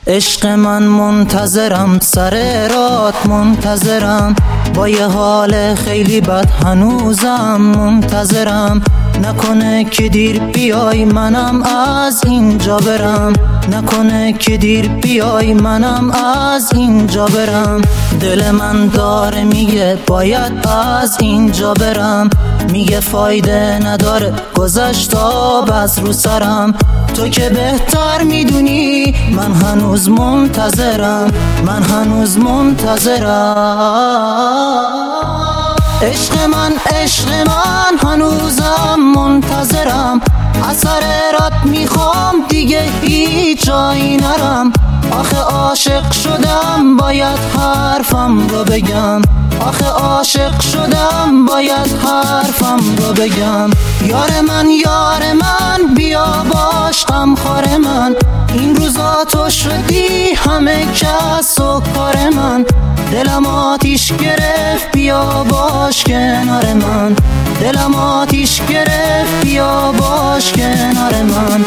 عشق من منتظرم، سر رات منتظرم، با یه حال خیلی بد هنوزم منتظرم. نکنه که دیر بیای منم از اینجا برم، نکنه که دیر بیای منم از اینجا برم. دل من داره میگه باید از اینجا برم، میگه فایده نداره گذشت آب از رو سرم. تو که بهتر میدونی من هنوز منتظرم، من هنوز منتظرم. عشق من هنوزم منتظرم، اثر رات میخوام دیگه هیچ جایی نرم. آخه عاشق شدم باید حرفم رو بگم، آخه عاشق شدم باید حرفم رو بگم. یار من بیا باش غمخوار من، این روزا تو شدی همه کس و کار من. دلم آتیش گرفت بیا باش کنار من، دلم آتیش گرفت بیا باش کنار من.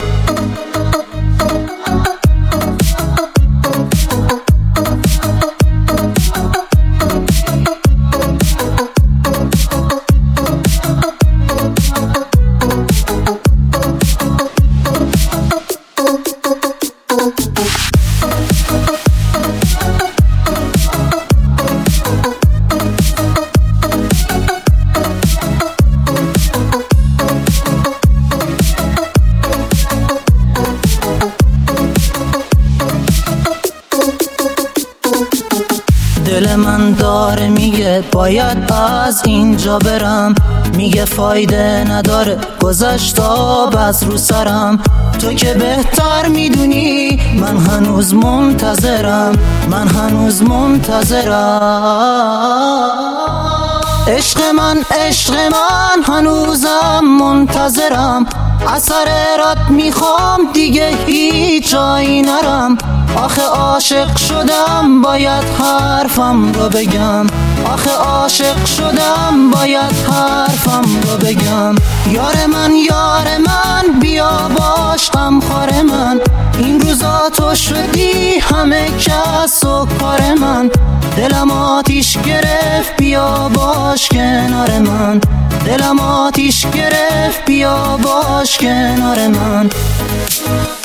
دل من داره میگه باید از اینجا برم، میگه فایده نداره گذشت آب از رو سرم. تو که بهتر میدونی من هنوز منتظرم، من هنوز منتظرم. عشق من هنوزم منتظرم، اثر رات میخوام دیگه هیچ جایی نرم. آخه عاشق شدم باید حرفم رو بگم، آخه عاشق شدم باید حرفم رو بگم. یار من بیا باش غمخوار من، این روزا تو شدی همه کس و کار من. دلم آتیش گرفت بیا باش کنار من، دلم آتیش گرفت بیا باش کنار من.